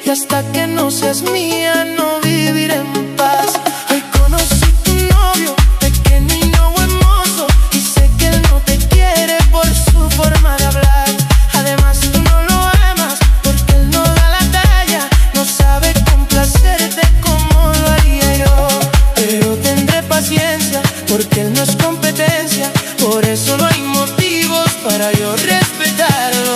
que hasta que no seas mía no viviré en paz. Hoy conocí tu novio, pequeño y no buen mozo, y sé que él no te quiere por su forma de hablar. Además tú no lo amas porque él no da la talla, no sabe complacerte como lo haría yo. Pero tendré paciencia porque él no es competencia, por eso no hay motivos para yo respetarlo.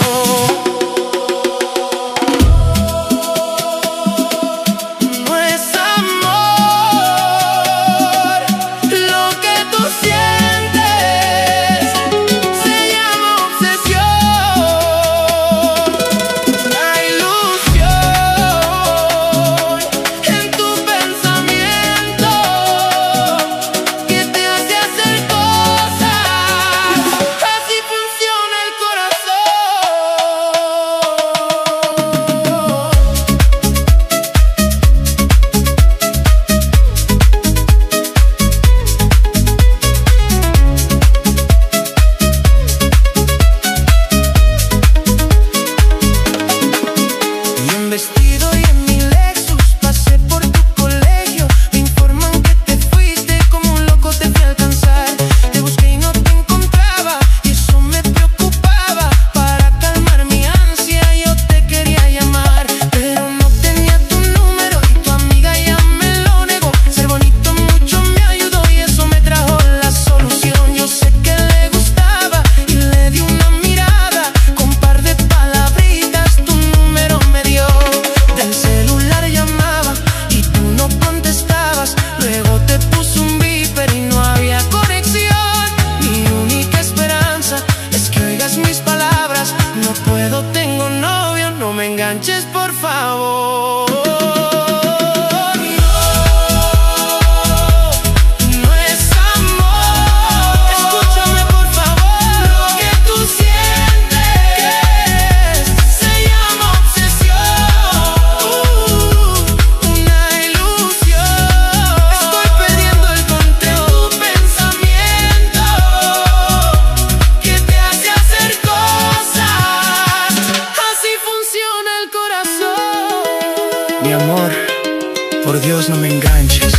Vestido y en mi Lexus pasé por tu colegio. Me informan que te fuiste, como un loco te fui a alcanzar. Te busqué y no te encontraba y eso me preocupaba. Para calmar mi ansia yo te quería llamar, pero no tenía tu número y tu amiga ya me lo negó. Ser bonito mucho me ayudó y eso me trajo la solución. Yo sé que le gustaba y le di una mirada, con par de palabritas tu número me dio. Del celular llamaba y tú no contestabas. Luego te puso un beeper y no había conexión. Mi única esperanza es que oigas mis palabras. No puedo, tengo novio, no me enganches por favor. Mi amor, por Dios no me enganches.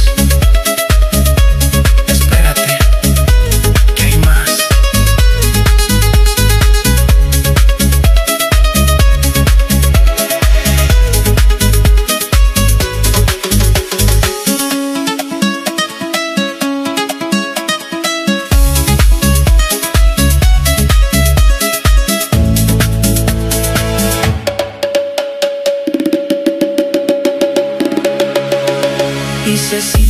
Espérate, que hay más. Y se